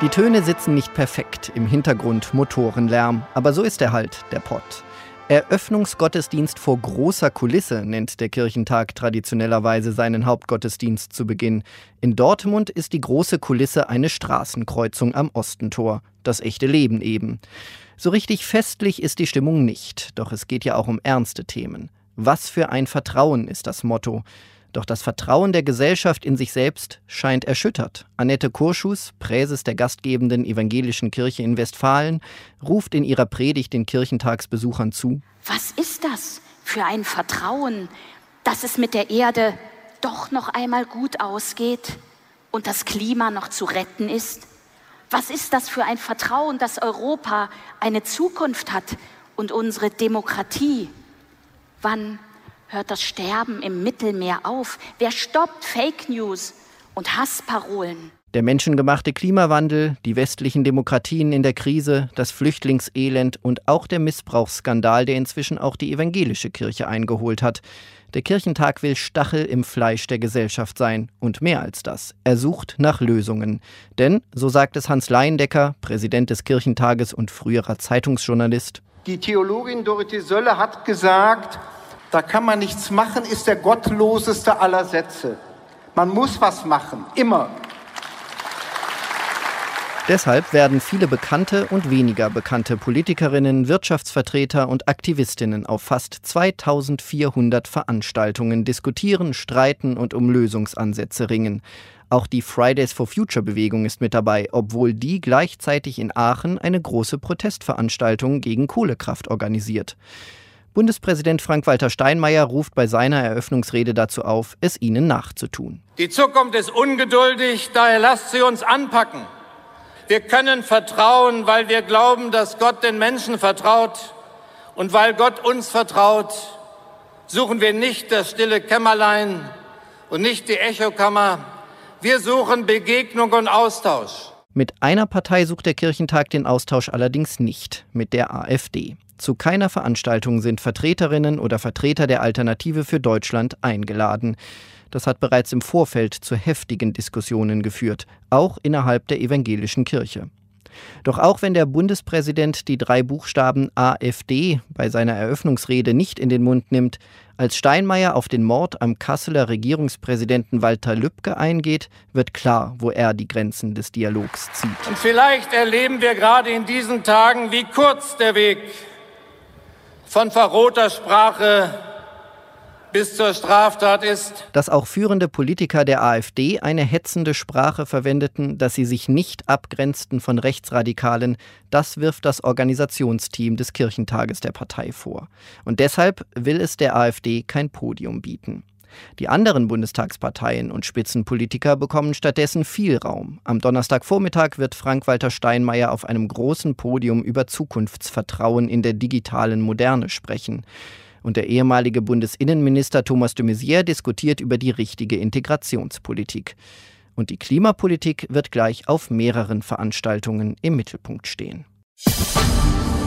Die Töne sitzen nicht perfekt, im Hintergrund Motorenlärm, aber so ist er halt, der Pott. Eröffnungsgottesdienst vor großer Kulisse nennt der Kirchentag traditionellerweise seinen Hauptgottesdienst zu Beginn. In Dortmund ist die große Kulisse eine Straßenkreuzung am Ostentor. Das echte Leben eben. So richtig festlich ist die Stimmung nicht, doch es geht ja auch um ernste Themen. Was für ein Vertrauen ist das Motto. Doch das Vertrauen der Gesellschaft in sich selbst scheint erschüttert. Annette Kurschus, Präses der gastgebenden evangelischen Kirche in Westfalen, ruft in ihrer Predigt den Kirchentagsbesuchern zu: Was ist das für ein Vertrauen, dass es mit der Erde doch noch einmal gut ausgeht und das Klima noch zu retten ist? Was ist das für ein Vertrauen, dass Europa eine Zukunft hat und unsere Demokratie? Wann hört das Sterben im Mittelmeer auf? Wer stoppt Fake News und Hassparolen? Der menschengemachte Klimawandel, die westlichen Demokratien in der Krise, das Flüchtlingselend und auch der Missbrauchsskandal, der inzwischen auch die evangelische Kirche eingeholt hat. Der Kirchentag will Stachel im Fleisch der Gesellschaft sein. Und mehr als das. Er sucht nach Lösungen. Denn, so sagt es Hans Laiendecker, Präsident des Kirchentages und früherer Zeitungsjournalist: Die Theologin Dorothee Sölle hat gesagt, da kann man nichts machen, ist der gottloseste aller Sätze. Man muss was machen, immer. Deshalb werden viele bekannte und weniger bekannte Politikerinnen, Wirtschaftsvertreter und Aktivistinnen auf fast 2400 Veranstaltungen diskutieren, streiten und um Lösungsansätze ringen. Auch die Fridays for Future Bewegung ist mit dabei, obwohl die gleichzeitig in Aachen eine große Protestveranstaltung gegen Kohlekraft organisiert. Bundespräsident Frank-Walter Steinmeier ruft bei seiner Eröffnungsrede dazu auf, es ihnen nachzutun. Die Zukunft ist ungeduldig, daher lasst sie uns anpacken. Wir können vertrauen, weil wir glauben, dass Gott den Menschen vertraut. Und weil Gott uns vertraut, suchen wir nicht das stille Kämmerlein und nicht die Echokammer. Wir suchen Begegnung und Austausch. Mit einer Partei sucht der Kirchentag den Austausch allerdings nicht, mit der AfD. Zu keiner Veranstaltung sind Vertreterinnen oder Vertreter der Alternative für Deutschland eingeladen. Das hat bereits im Vorfeld zu heftigen Diskussionen geführt, auch innerhalb der evangelischen Kirche. Doch auch wenn der Bundespräsident die 3 Buchstaben AfD bei seiner Eröffnungsrede nicht in den Mund nimmt, als Steinmeier auf den Mord am Kasseler Regierungspräsidenten Walter Lübcke eingeht, wird klar, wo er die Grenzen des Dialogs zieht. Und vielleicht erleben wir gerade in diesen Tagen, wie kurz der Weg von verrohter Sprache bis zur Straftat ist. Dass auch führende Politiker der AfD eine hetzende Sprache verwendeten, dass sie sich nicht abgrenzten von Rechtsradikalen, das wirft das Organisationsteam des Kirchentages der Partei vor. Und deshalb will es der AfD kein Podium bieten. Die anderen Bundestagsparteien und Spitzenpolitiker bekommen stattdessen viel Raum. Am Donnerstagvormittag wird Frank-Walter Steinmeier auf einem großen Podium über Zukunftsvertrauen in der digitalen Moderne sprechen. Und der ehemalige Bundesinnenminister Thomas de Maizière diskutiert über die richtige Integrationspolitik. Und die Klimapolitik wird gleich auf mehreren Veranstaltungen im Mittelpunkt stehen.